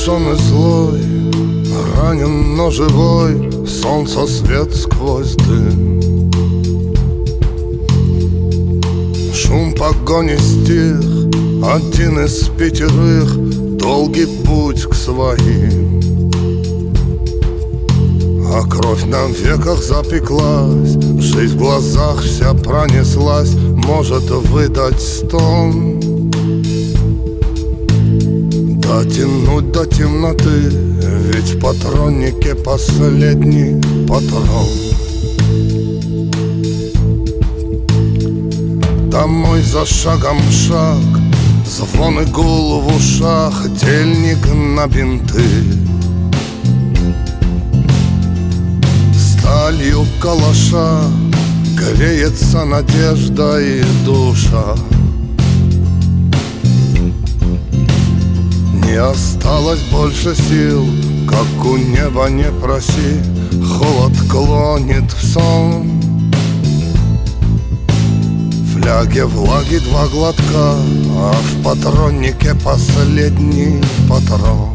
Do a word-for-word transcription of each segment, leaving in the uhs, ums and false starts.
Взбешенный злой, ранен, но живой, солнце свет сквозь дым. Шум погони стих, один из пятерых, долгий путь к своим. А кровь на веках запеклась, жизнь в глазах вся пронеслась, может выдать стон. Дотянуть до темноты, ведь в патроннике последний патрон. Домой за шагом шаг, звон и гул в ушах, тельник на бинты. Сталью калаша греется надежда и душа. Не осталось больше сил, как у неба не проси, холод клонит в сон. В фляге влаги два глотка, а в патроннике последний патрон.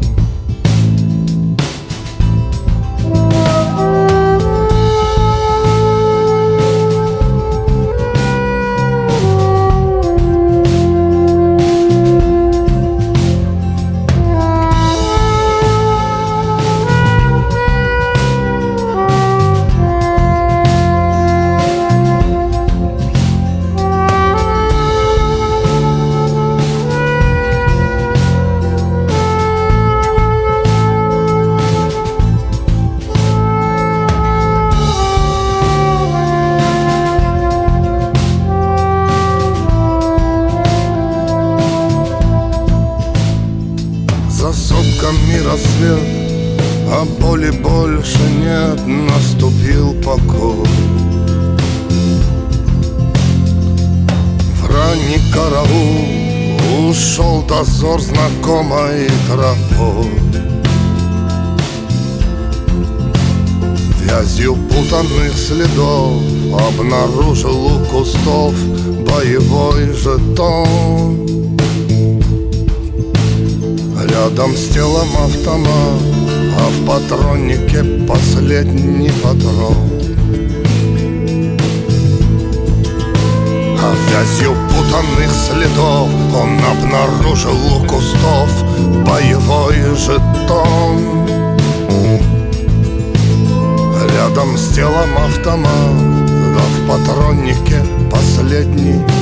За сотками рассвет, а боли больше нет, наступил покой. В ранний караул ушел дозор знакомой тропой. Вязью путанных следов обнаружил у кустов боевой жетон. Рядом с телом автомат, а в патроннике последний патрон. А вязью путанных следов он обнаружил у кустов боевой жетон. Рядом с телом автомат, а в патроннике последний